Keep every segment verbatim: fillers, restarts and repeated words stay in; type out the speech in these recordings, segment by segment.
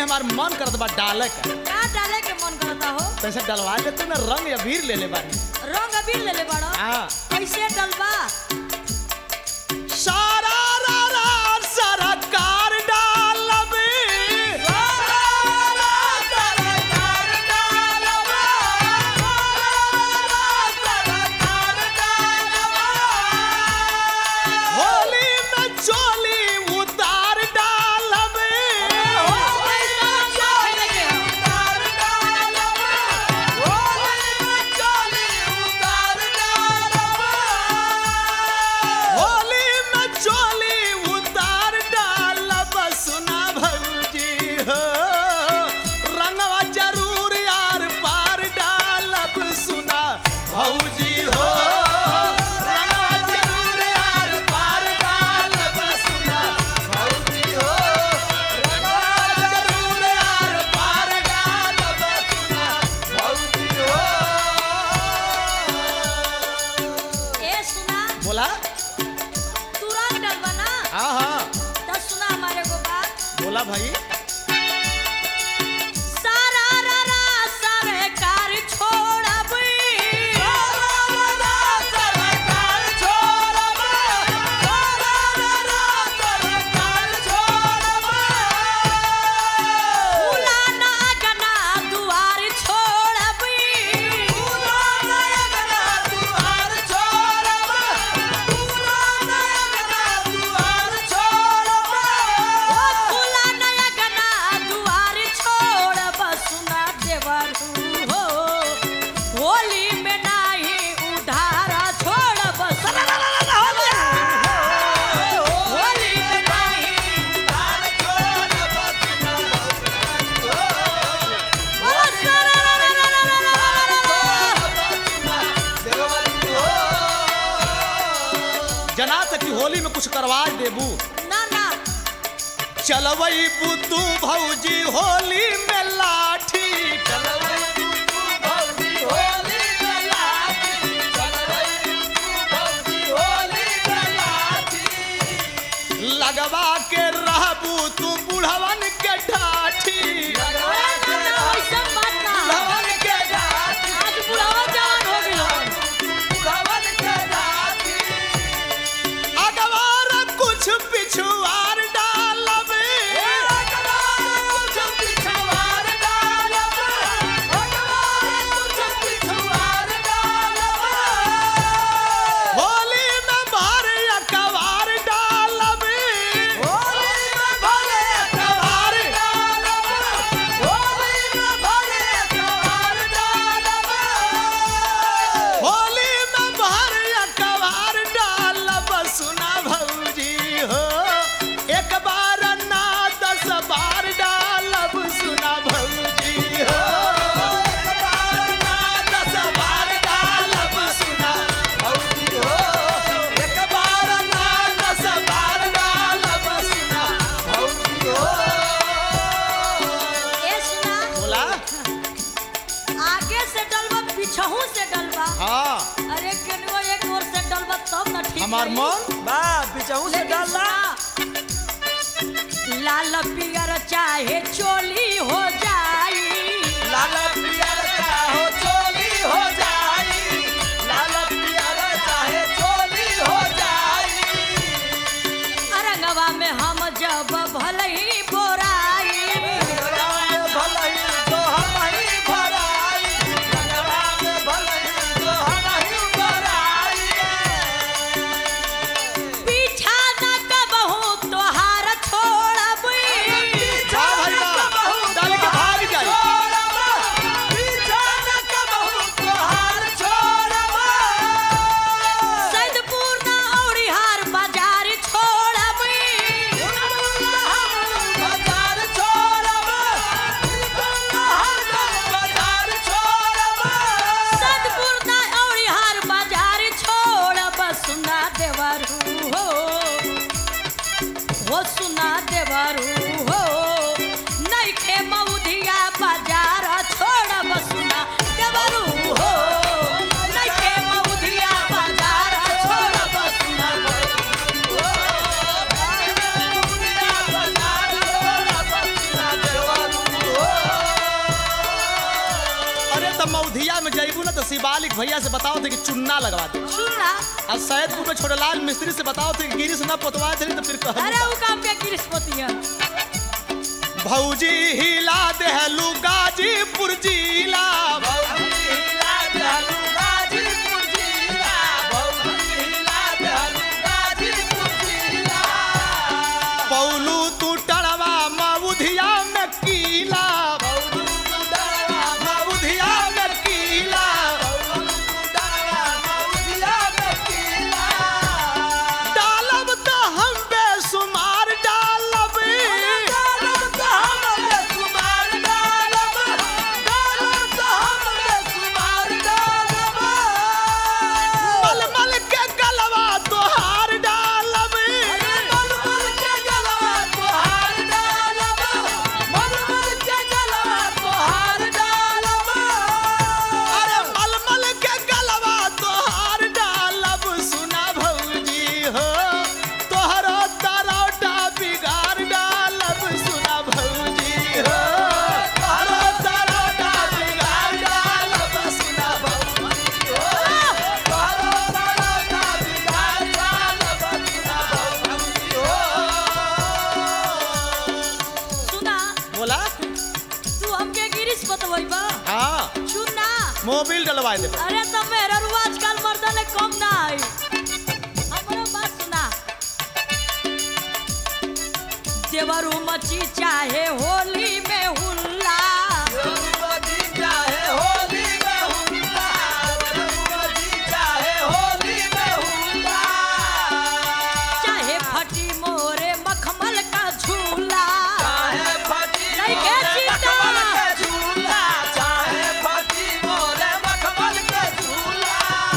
में हमार मन करत बा डाले का। का डाले के मन करता हो? पैसा डलवा दे तू ना, रंग अबीर ले ले बानी। रंग अबीर ले ले बड़ो। हाँ। कैसे डलबा? सारा रा रा सारा कार डालबे, होली में चोली उतार डालबे, होली में चोली उतार डालब। सुना भौजी हो, रंगवा जरूर यार पार डालब। सुना भौजी हो, रंगवा जरूर यार पार डालब। सुना भौजी हो, रंगवा जरूर यार पार डालब। सुना भौजी हो। ए सुना, बोला। तू रंग डलबा ना? हाँ हाँ तो सुना हमारे को बात। बोला भाई। सारा रा रा सरकार छोड़बी, फुलाना गना दुआर छोड़बी, ओ फुलाना गना दुआर छोड़ब। सुना देवरू हो, होली में नाही उधारा छोड़ब। होली में नाही उधार छोड़ब। ओ सरा रा रा रा रा रा रा रा। जना तक की होली में कुछ करवा देबू। ना ना, चलवई तू भौजी होली में लाठी, लगवा के रहबू तू बुढ़वन के ठाठी। अरे ना ना, वैसा बात ना। बुढ़वन के ठाठी, आज बुढ़ावा जवान हो गेल। बुढ़वन के ठाठी। अगवार कुछ पिछुआर डालबे, कुछ पिछुआर डालबे, कुछ पिछुआर डालबे। होली में भर अकवार डालबे, होली में भर अकवार डालबे, होली में भर अकवार डालबे, होली में भर अकवार डालब। सुना भौजी हो, एक बार ना दस बार डालब। सुना भौजी हो, एक बार ना दस बार डालब। सुना भौजी हो, एक बार ना दस बार डालब। सुना भौजी हो। ए सुना, बोला। आगे से डलबा पीछहू से डलबा। हाँ अरे केनवा एक ओर से डलबा तब ना ठीक हमार रही। मन बा बिचाऊ से लेकिन डालना। सुना, लाल पियर चाहे चोली हो जाई, लाल पियर चाहे चोली हो जाई, लाल पियर चाहे चोली हो जाई। रंगवा में हम जब भले ही बोराई, रंगवा में भले ही तो हम ही भराई, रंगवा में भले ही तो हम ही भराई। पीछा न कबहू तोहार छोड़बी। पीछा न कबहू डाल के भाग जाई। पीछा न कबहू तोहार छोड़ब। सैदपुर ना औरिहार बाजार छोड़बी। बाजार छोड़ब, बाजार छोड़ब। सैदपुर ना औरिहार बाजार छोड़ब। सुना देवरू हो, वो सुना देवरू हो, नइखे मऊधिया बाजार छोड़ब। सुना देवरू हो, नइखे मऊधिया बाजार छोड़ब। सुना देवरू हो, बाजार छोड़ब। अवधिया में जैबू ना तो शिवालिक भैया से बताओ थे कि चुन्ना लगवा दे। सुनना और सैदपुर में छोटेलाल मिस्त्री से बताओ थे कि गिरी से ना पोतवा थे तो फिर कह अरे वो काम क्या गिरस्पति है भौजी हिला देहलू गाजीपुर जिला भौजी हिला देहलू गाजीपुर जिला भौजी हिला देहलू गाजीपुर जिला पौलू तू टड़वा मऊधिया में कीला पौलू तू टड़वा मऊधिया में कीला पौलू तू टड़वा मऊधिया में कीला डालब तो हम बेसुमार डालब डालब तो हम बेसुमार डालब डालब तो हम बेसुमार डालब मलमल के गलवा तोहार डालब मलमल के गलवा तोहार डालब मलमल के गलवा तोहार डालब अरे मलमल के गलवा तोहार डालब सुना भौजी हो तोहरो तरौटा बिगाड़ डालब सुना भौजी हो तोहरो तरौटा बिगाड़ डालब सुना भौजी हो तोहरो तरौटा बिगाड़ डालब सुना भौजी हो सुना बोला तू हमके गिरिश बतवैबा हाँ सुनना मोबिल डलवा दे अरे तो मेरा रुआ आजकल मर्दन कम ना है हमारा बात सुना देवरू मची चाहे होली में हुल्ला चाहे होली में हुल्ला चाहे होली में हुल्ला चाहे फटी मोरे मखमल का झूला चाहे फटी नहीं के चिंता झूला चाहे फटी मोरे मखमल के झूला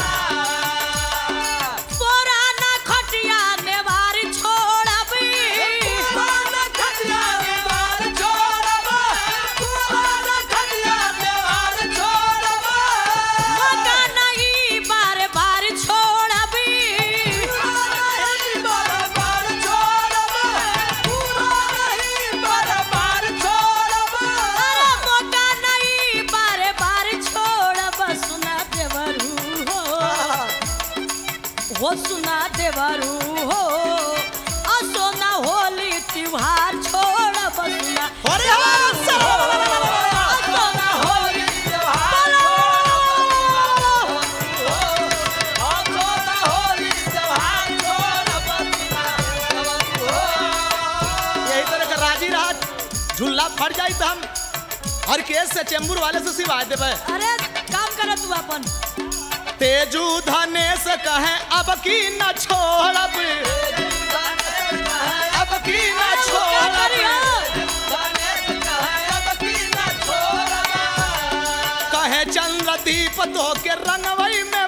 पुराना खटिया नेवार छोड़बी पुराना खटिया नेवार छोड़ब पुराना खटिया नेवार छोड़ब मौका नहीं बार बार छोड़बी नहीं बार-बार छोड़ब पूरा नहीं बार-बार छोड़ब अरे मौका नहीं बार बार छोड़ब सुना देवरू हो हो सुना देवरू हो असो ना होली त्योहार छोड़ब सुना अरे हाँ, सब- असो ना होली त्योहार यही तरह का राजी रहा झूला फट जाई तो हम हर केस से चेंबूर वाले से सिवा देवे अरे काम कर तू अपन तेजू धनेश कहे अब की न छोड़ब अब की न छोड़ब कहे चंद्रदीप तो के रंगवई में